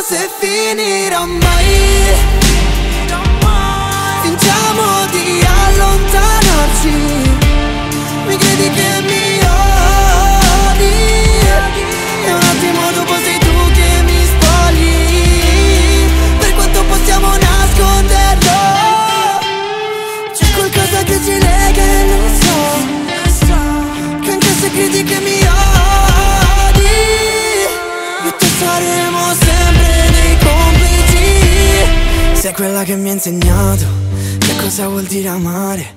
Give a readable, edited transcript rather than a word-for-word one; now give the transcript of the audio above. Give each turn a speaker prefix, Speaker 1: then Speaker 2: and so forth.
Speaker 1: se finirà mai. Fingiamo di allontanarci. Mi credi che mi odi, e un attimo dopo sei tu che mi spogli. Per quanto possiamo nasconderlo, c'è qualcosa che ci lega e lo so, che anche se credi che mi odi, io e te saremo sempre dei complici. Sei quella che mi ha insegnato che cosa vuol dire amare.